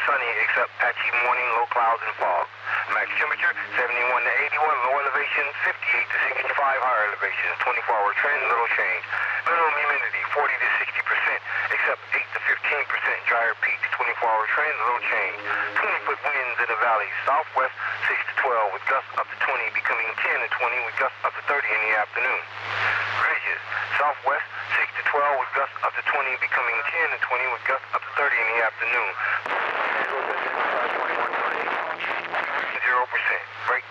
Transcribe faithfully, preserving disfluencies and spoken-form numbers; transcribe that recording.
sunny except patchy morning, low clouds and fog. Max temperature seventy-one to eighty-one, low elevation fifty-eight to sixty-five, higher elevation twenty-four hour trend, little change. Minimum humidity forty to sixty percent except eight to fifteen percent, drier peak, twenty-four hour trend, little change. twenty foot winds in the valley, southwest six to twelve with gusts up to twenty, becoming ten to twenty with gusts up to thirty in the afternoon. Ridges, southwest six to twelve with gusts up to twenty, becoming ten to twenty with gusts up to thirty in the afternoon. zero percent. Break